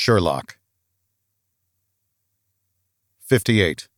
Sherlock. 58.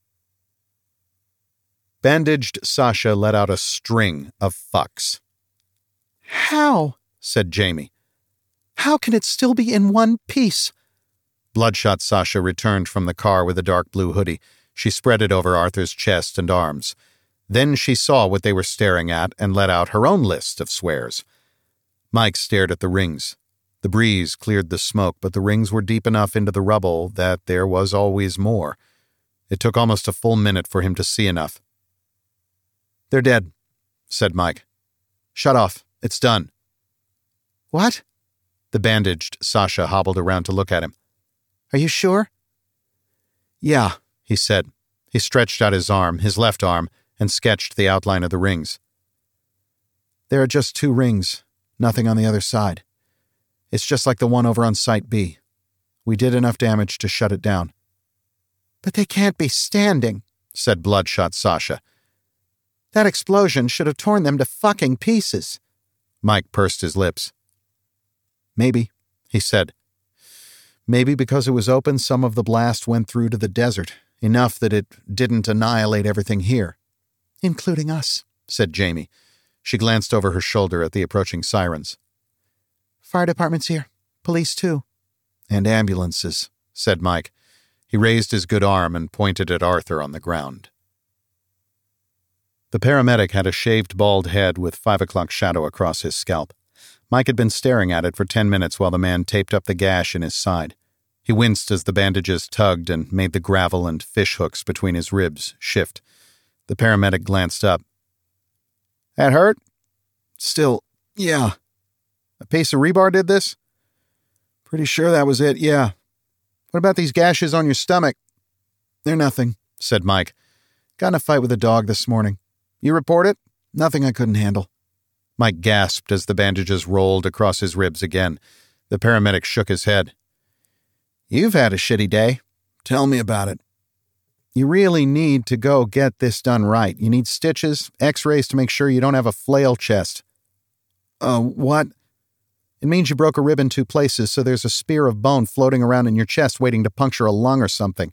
Bandaged Sasha let out a string of fucks. "How?" said Jamie. "How can it still be in one piece?" Bloodshot Sasha returned from the car with a dark blue hoodie. She spread it over Arthur's chest and arms. Then she saw what they were staring at and let out her own list of swears. Mike stared at the rings. The breeze cleared the smoke, but the rings were deep enough into the rubble that there was always more. It took almost a full minute for him to see enough. "They're dead," said Mike. "Shut off. It's done." "What?" The bandaged Sasha hobbled around to look at him. "Are you sure?" "Yeah," he said. He stretched out his arm, his left arm, and sketched the outline of the rings. "There are just 2 rings, nothing on the other side. It's just like the one over on Site B. We did enough damage to shut it down." "But they can't be standing," said Bloodshot Sasha. "That explosion should have torn them to fucking pieces." Mike pursed his lips. "Maybe," he said. "Maybe because it was open, some of the blast went through to the desert, enough that it didn't annihilate everything here." "Including us," said Jamie. She glanced over her shoulder at the approaching sirens. "Fire department's here. Police, too." "And ambulances," said Mike. He raised his good arm and pointed at Arthur on the ground. The paramedic had a shaved bald head with 5 o'clock shadow across his scalp. Mike had been staring at it for 10 minutes while the man taped up the gash in his side. He winced as the bandages tugged and made the gravel and fish hooks between his ribs shift. The paramedic glanced up. "That hurt?" "Still, yeah." "A piece of rebar did this?" "Pretty sure that was it, yeah." "What about these gashes on your stomach?" "They're nothing," said Mike. "Got in a fight with a dog this morning." "You report it?" "Nothing I couldn't handle." Mike gasped as the bandages rolled across his ribs again. The paramedic shook his head. "You've had a shitty day." "Tell me about it." "You really need to go get this done right. You need stitches, x-rays to make sure you don't have a flail chest." What?" "It means you broke a rib in 2 places, so there's a spear of bone floating around in your chest waiting to puncture a lung or something."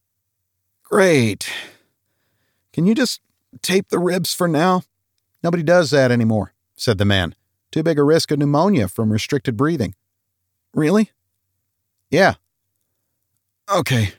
"Great. Can you just tape the ribs for now?" "Nobody does that anymore," said the man. "Too big a risk of pneumonia from restricted breathing." "Really?" "Yeah." "Okay.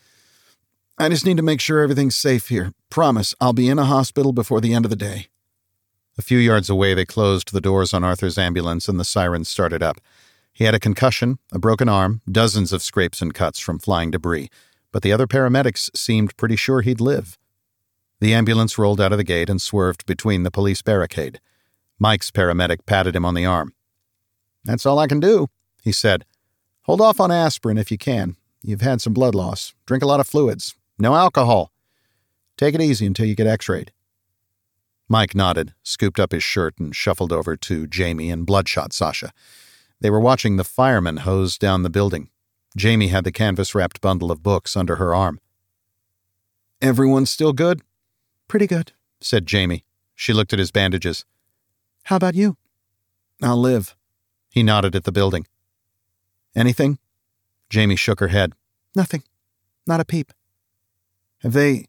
I just need to make sure everything's safe here. Promise, I'll be in a hospital before the end of the day." A few yards away, they closed the doors on Arthur's ambulance and the sirens started up. He had a concussion, a broken arm, dozens of scrapes and cuts from flying debris, but the other paramedics seemed pretty sure he'd live. The ambulance rolled out of the gate and swerved between the police barricade. Mike's paramedic patted him on the arm. "That's all I can do," he said. "Hold off on aspirin if you can. You've had some blood loss. Drink a lot of fluids. No alcohol. Take it easy until you get x-rayed." Mike nodded, scooped up his shirt, and shuffled over to Jamie and Bloodshot Sasha. They were watching the firemen hose down the building. Jamie had the canvas-wrapped bundle of books under her arm. "Everyone's still good?" "Pretty good," said Jamie. She looked at his bandages. "How about you?" "I'll live." He nodded at the building. "Anything?" Jamie shook her head. "Nothing. Not a peep." "Have they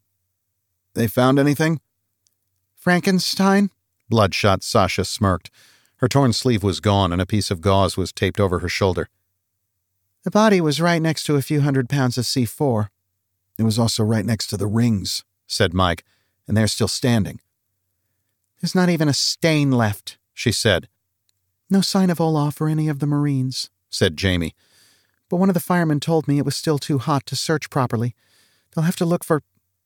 found anything?" "Frankenstein?" Bloodshot Sasha smirked. Her torn sleeve was gone and a piece of gauze was taped over her shoulder. "The body was right next to a few 100 pounds of C4. It was also right next to the rings," said Mike, "and they're still standing." "There's not even a stain left," she said. "No sign of Olaf or any of the Marines," said Jamie. "But one of the firemen told me it was still too hot to search properly. They'll have to look for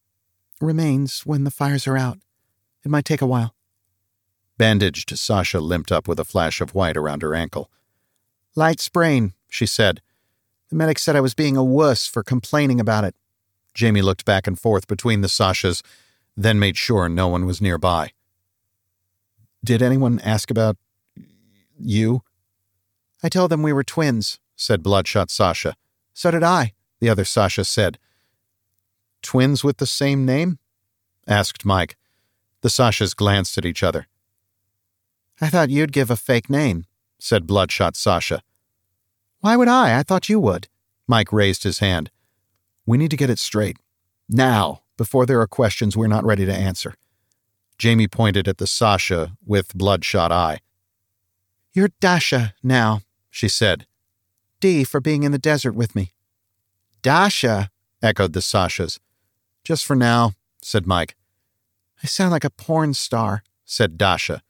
remains when the fires are out. It might take a while." Bandaged Sasha limped up with a flash of white around her ankle. "Light sprain," she said. "The medic said I was being a wuss for complaining about it." Jamie looked back and forth between the Sashas, then made sure no one was nearby. "Did anyone ask about you?" "I told them we were twins," said Bloodshot Sasha. "So did I," the other Sasha said. "Twins with the same name?" asked Mike. The Sashas glanced at each other. "I thought you'd give a fake name," said Bloodshot Sasha. "Why would I? I thought you would." Mike raised his hand. "We need to get it straight. Now, before there are questions we're not ready to answer." Jamie pointed at the Sasha with bloodshot eye. "You're Dasha now," she said. "D for being in the desert with me." "Dasha," echoed the Sashas. "Just for now," said Mike. "I sound like a porn star," said Dasha.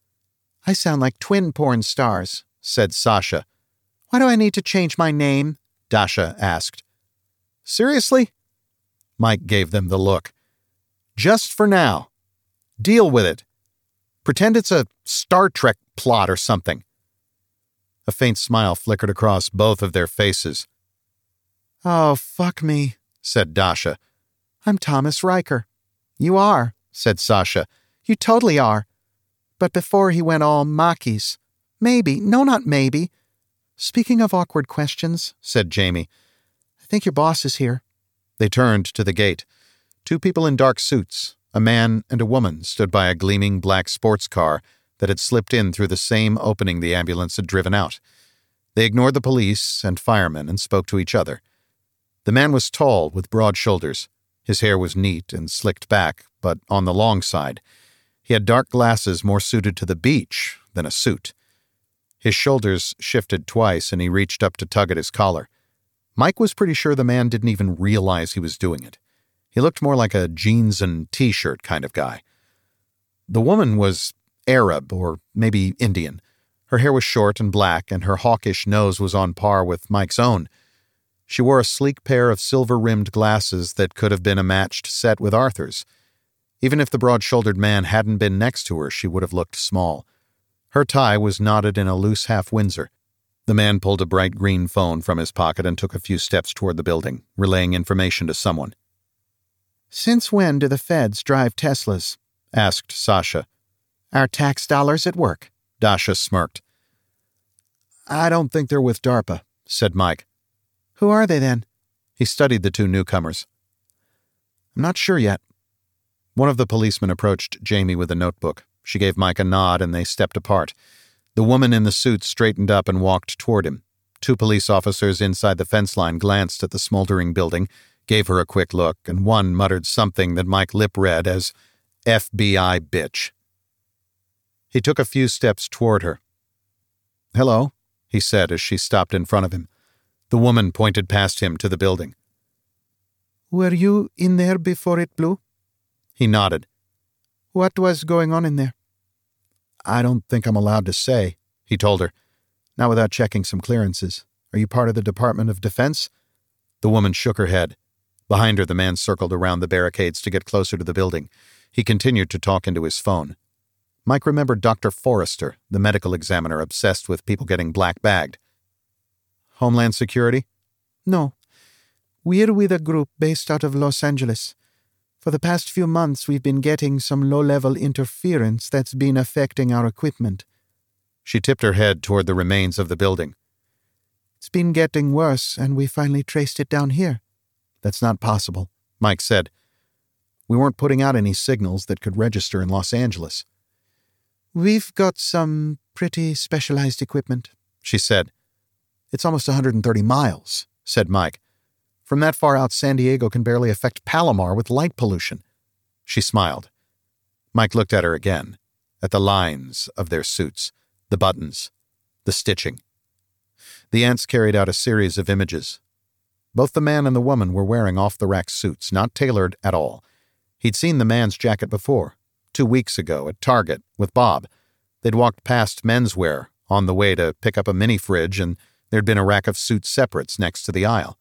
"I sound like twin porn stars," said Sasha. "Why do I need to change my name?" Dasha asked. "Seriously?" Mike gave them the look. "Just for now. Deal with it. Pretend it's a Star Trek plot or something." A faint smile flickered across both of their faces. "Oh, fuck me," said Dasha. "I'm Thomas Riker." "You are," said Sasha. "You totally are. But before he went all Maquis. Maybe. No, not maybe. Speaking of awkward questions," said Jamie, "I think your boss is here." They turned to the gate. Two people in dark suits, a man and a woman, stood by a gleaming black sports car that had slipped in through the same opening the ambulance had driven out. They ignored the police and firemen and spoke to each other. The man was tall, with broad shoulders. His hair was neat and slicked back, but on the long side. He had dark glasses more suited to the beach than a suit. His shoulders shifted twice, and he reached up to tug at his collar. Mike was pretty sure the man didn't even realize he was doing it. He looked more like a jeans and t-shirt kind of guy. The woman was Arab, or maybe Indian. Her hair was short and black, and her hawkish nose was on par with Mike's own. She wore a sleek pair of silver-rimmed glasses that could have been a matched set with Arthur's. Even if the broad-shouldered man hadn't been next to her, she would have looked small. Her tie was knotted in a loose half-Windsor. The man pulled a bright green phone from his pocket and took a few steps toward the building, relaying information to someone. "Since when do the feds drive Teslas?" asked Sasha. "Our tax dollars at work," Dasha smirked. "I don't think they're with DARPA," said Mike. "Who are they then?" He studied the two newcomers. "I'm not sure yet." One of the policemen approached Jamie with a notebook. She gave Mike a nod, and they stepped apart. The woman in the suit straightened up and walked toward him. Two police officers inside the fence line glanced at the smoldering building, gave her a quick look, and one muttered something that Mike lip-read as FBI bitch. He took a few steps toward her. "Hello," he said as she stopped in front of him. The woman pointed past him to the building. "Were you in there before it blew?" He nodded. "What was going on in there?" "I don't think I'm allowed to say," he told her. "Not without checking some clearances. Are you part of the Department of Defense?" The woman shook her head. Behind her, the man circled around the barricades to get closer to the building. He continued to talk into his phone. Mike remembered Dr. Forrester, the medical examiner obsessed with people getting black-bagged. "Homeland Security?" "No. We're with a group based out of Los Angeles. For the past few months, we've been getting some low-level interference that's been affecting our equipment." She tipped her head toward the remains of the building. "It's been getting worse, and we finally traced it down here." "That's not possible," Mike said. "We weren't putting out any signals that could register in Los Angeles." "We've got some pretty specialized equipment," she said. "It's almost 130 miles," said Mike. "From that far out, San Diego can barely affect Palomar with light pollution." She smiled. Mike looked at her again, at the lines of their suits, the buttons, the stitching. The ants carried out a series of images. Both the man and the woman were wearing off-the-rack suits, not tailored at all. He'd seen the man's jacket before, 2 weeks ago at Target with Bob. They'd walked past menswear on the way to pick up a mini-fridge, and there'd been a rack of suit separates next to the aisle.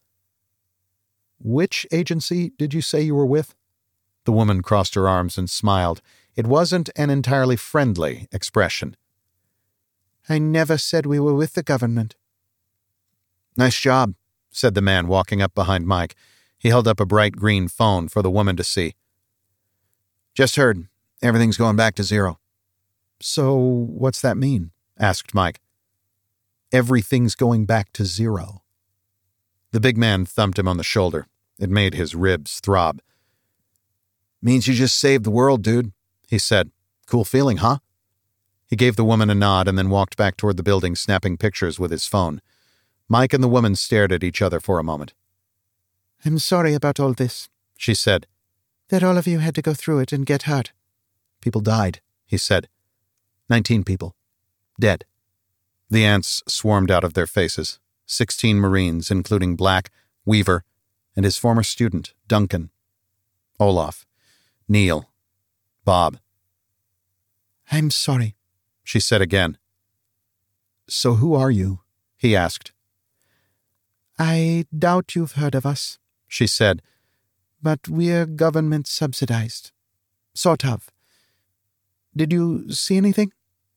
"Which agency did you say you were with?" The woman crossed her arms and smiled. It wasn't an entirely friendly expression. "I never said we were with the government." "Nice job," said the man, walking up behind Mike. He held up a bright green phone for the woman to see. "Just heard. Everything's going back to zero." "So what's that mean?" asked Mike. "Everything's going back to zero." The big man thumped him on the shoulder. It made his ribs throb. "Means you just saved the world, dude," he said. "Cool feeling, huh?" He gave the woman a nod and then walked back toward the building, snapping pictures with his phone. Mike and the woman stared at each other for a moment. I'm sorry about all this, she said. That all of you had to go through it and get hurt. People died, he said. 19 people. Dead. The ants swarmed out of their faces. 16 Marines, including Black, Weaver, and his former student, Duncan. Olaf. Neil. Bob. I'm sorry, she said again. So who are you? He asked. I doubt you've heard of us, she said. But we're government subsidized. Sort of. Did you see anything?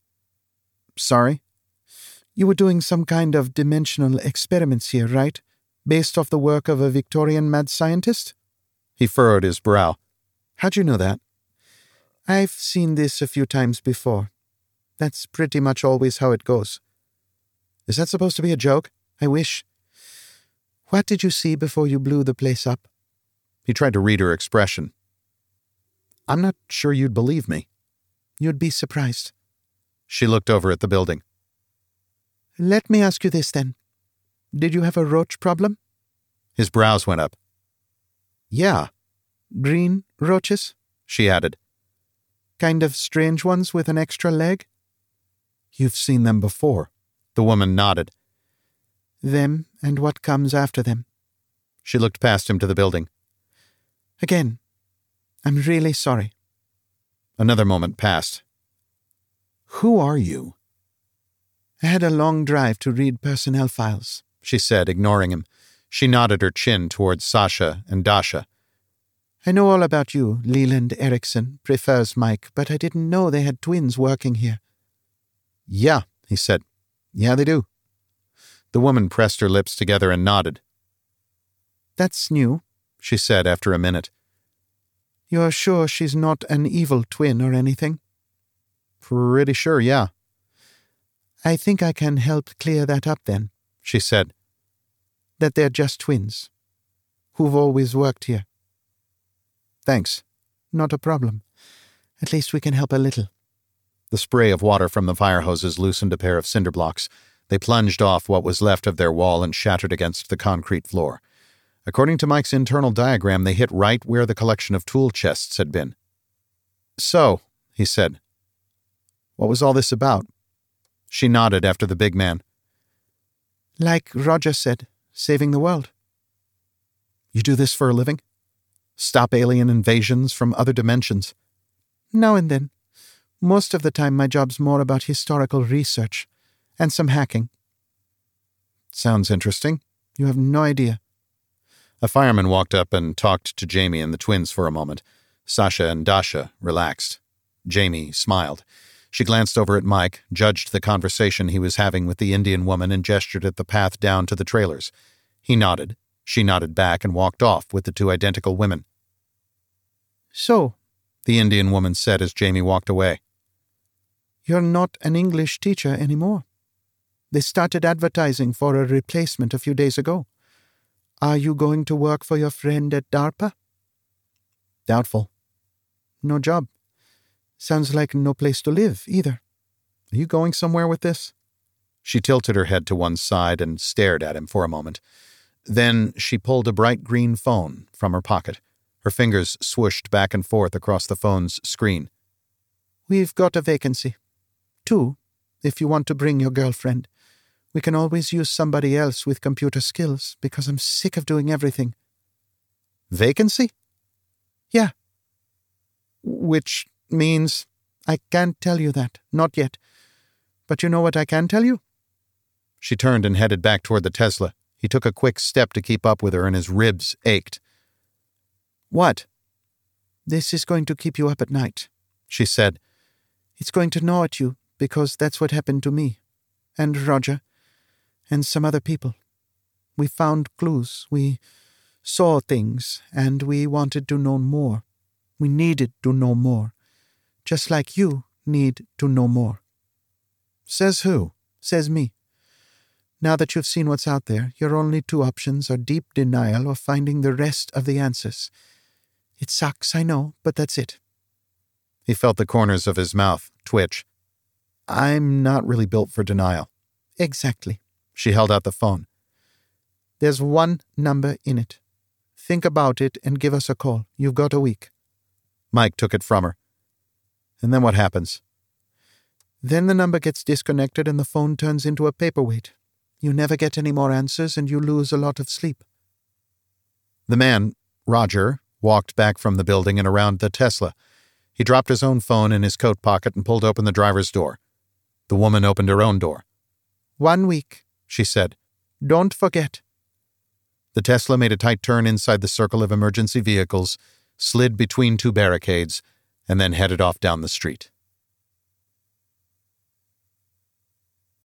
Sorry? You were doing some kind of dimensional experiments here, right? Based off the work of a Victorian mad scientist? He furrowed his brow. How'd you know that? I've seen this a few times before. That's pretty much always how it goes. Is that supposed to be a joke? I wish. What did you see before you blew the place up? He tried to read her expression. I'm not sure you'd believe me. You'd be surprised. She looked over at the building. Let me ask you this then. Did you have a roach problem? His brows went up. Yeah. Green roaches? She added. Kind of strange ones with an extra leg? You've seen them before. The woman nodded. Them and what comes after them. She looked past him to the building. Again, I'm really sorry. Another moment passed. Who are you? I had a long drive to read personnel files, she said, ignoring him. She nodded her chin towards Sasha and Dasha. I know all about you. Leland Erickson prefers Mike, but I didn't know they had twins working here. Yeah, he said. Yeah, they do. The woman pressed her lips together and nodded. That's new, she said after a minute. You're sure she's not an evil twin or anything? Pretty sure, yeah. I think I can help clear that up then, she said. That they're just twins, who've always worked here. Thanks. Not a problem. At least we can help a little. The spray of water from the fire hoses loosened a pair of cinder blocks. They plunged off what was left of their wall and shattered against the concrete floor. According to Mike's internal diagram, they hit right where the collection of tool chests had been. So, he said, what was all this about? She nodded after the big man. Like Roger said, saving the world. You do this for a living? Stop alien invasions from other dimensions? Now and then. Most of the time my job's more about historical research and some hacking. Sounds interesting. You have no idea. A fireman walked up and talked to Jamie and the twins for a moment. Sasha and Dasha relaxed. Jamie smiled. She glanced over at Mike, judged the conversation he was having with the Indian woman, and gestured at the path down to the trailers. He nodded. She nodded back and walked off with the two identical women. So, the Indian woman said as Jamie walked away. You're not an English teacher anymore. They started advertising for a replacement a few days ago. Are you going to work for your friend at DARPA? Doubtful. No job. Sounds like no place to live, either. Are you going somewhere with this? She tilted her head to one side and stared at him for a moment. Then she pulled a bright green phone from her pocket. Her fingers swooshed back and forth across the phone's screen. We've got a vacancy. 2, if you want to bring your girlfriend. We can always use somebody else with computer skills, because I'm sick of doing everything. Vacancy? Yeah. Which means? I can't tell you that, not yet. But you know what I can tell you? She turned and headed back toward the Tesla. He took a quick step to keep up with her, and his ribs ached. What? This is going to keep you up at night, she said. It's going to gnaw at you, because that's what happened to me. And Roger. And some other people. We found clues. We saw things, and we wanted to know more. We needed to know more. Just like you need to know more. Says who? Says me. Now that you've seen what's out there, your only 2 options are deep denial or finding the rest of the answers. It sucks, I know, but that's it. He felt the corners of his mouth twitch. I'm not really built for denial. Exactly. She held out the phone. There's one number in it. Think about it and give us a call. You've got a week." Mike took it from her. "And then what happens?" "Then the number gets disconnected and the phone turns into a paperweight. You never get any more answers and you lose a lot of sleep." The man, Roger, walked back from the building and around the Tesla. He dropped his own phone in his coat pocket and pulled open the driver's door. The woman opened her own door. 1 week, she said. "Don't forget." The Tesla made a tight turn inside the circle of emergency vehicles, slid between two barricades, and then headed off down the street.